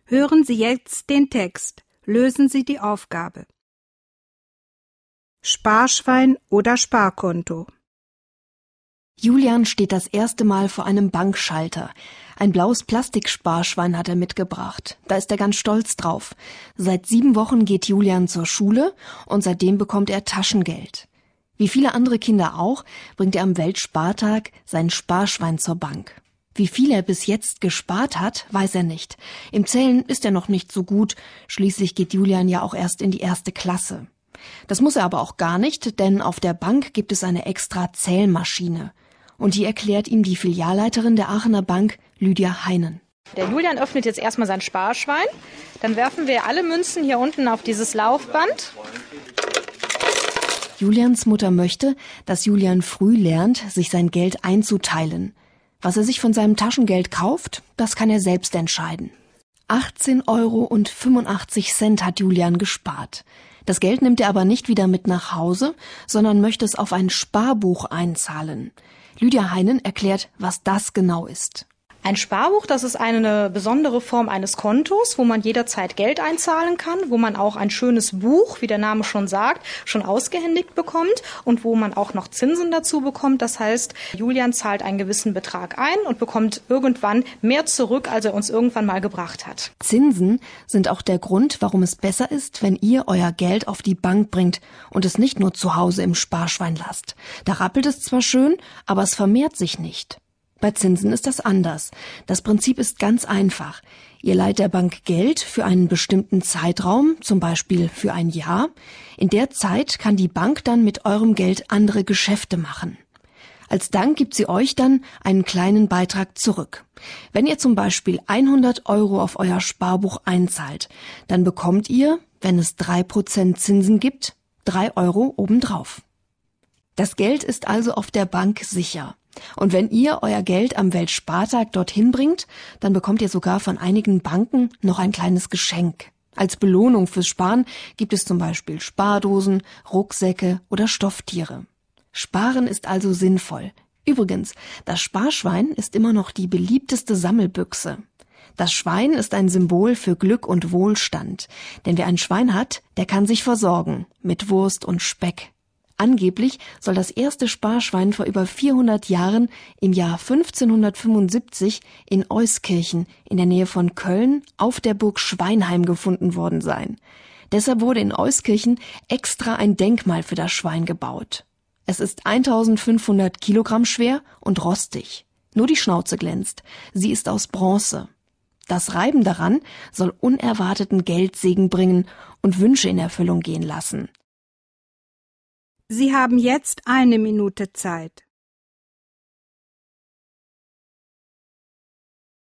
Hören Sie jetzt den Text. Lösen Sie die Aufgabe. Sparschwein oder Sparkonto? Julian steht das erste Mal vor einem Bankschalter. Ein blaues Plastiksparschwein hat er mitgebracht. Da ist er ganz stolz drauf. Seit 7 Wochen geht Julian zur Schule und seitdem bekommt er Taschengeld. Wie viele andere Kinder auch, bringt er am Weltspartag sein Sparschwein zur Bank. Wie viel er bis jetzt gespart hat, weiß er nicht. Im Zählen ist er noch nicht so gut. Schließlich geht Julian ja auch erst in die 1. Klasse. Das muss er aber auch gar nicht, denn auf der Bank gibt es eine extra Zählmaschine. Und die erklärt ihm die Filialleiterin der Aachener Bank, Lydia Heinen. Der Julian öffnet jetzt erstmal sein Sparschwein. Dann werfen wir alle Münzen hier unten auf dieses Laufband. Julians Mutter möchte, dass Julian früh lernt, sich sein Geld einzuteilen. Was er sich von seinem Taschengeld kauft, das kann er selbst entscheiden. 18,85 € hat Julian gespart. Das Geld nimmt er aber nicht wieder mit nach Hause, sondern möchte es auf ein Sparbuch einzahlen. Lydia Heinen erklärt, was das genau ist. Ein Sparbuch, das ist eine besondere Form eines Kontos, wo man jederzeit Geld einzahlen kann, wo man auch ein schönes Buch, wie der Name schon sagt, schon ausgehändigt bekommt und wo man auch noch Zinsen dazu bekommt. Das heißt, Julian zahlt einen gewissen Betrag ein und bekommt irgendwann mehr zurück, als er uns irgendwann mal gebracht hat. Zinsen sind auch der Grund, warum es besser ist, wenn ihr euer Geld auf die Bank bringt und es nicht nur zu Hause im Sparschwein lasst. Da rappelt es zwar schön, aber es vermehrt sich nicht. Bei Zinsen ist das anders. Das Prinzip ist ganz einfach. Ihr leiht der Bank Geld für einen bestimmten Zeitraum, zum Beispiel für ein Jahr. In der Zeit kann die Bank dann mit eurem Geld andere Geschäfte machen. Als Dank gibt sie euch dann einen kleinen Beitrag zurück. Wenn ihr zum Beispiel 100 € auf euer Sparbuch einzahlt, dann bekommt ihr, wenn es 3% Zinsen gibt, 3 € obendrauf. Das Geld ist also auf der Bank sicher. Und wenn ihr euer Geld am Weltspartag dorthin bringt, dann bekommt ihr sogar von einigen Banken noch ein kleines Geschenk. Als Belohnung fürs Sparen gibt es zum Beispiel Spardosen, Rucksäcke oder Stofftiere. Sparen ist also sinnvoll. Übrigens, das Sparschwein ist immer noch die beliebteste Sammelbüchse. Das Schwein ist ein Symbol für Glück und Wohlstand. Denn wer ein Schwein hat, der kann sich versorgen mit Wurst und Speck. Angeblich soll das erste Sparschwein vor über 400 Jahren im Jahr 1575 in Euskirchen in der Nähe von Köln auf der Burg Schweinheim gefunden worden sein. Deshalb wurde in Euskirchen extra ein Denkmal für das Schwein gebaut. Es ist 1500 Kilogramm schwer und rostig. Nur die Schnauze glänzt. Sie ist aus Bronze. Das Reiben daran soll unerwarteten Geldsegen bringen und Wünsche in Erfüllung gehen lassen. Sie haben jetzt 1 Minute Zeit.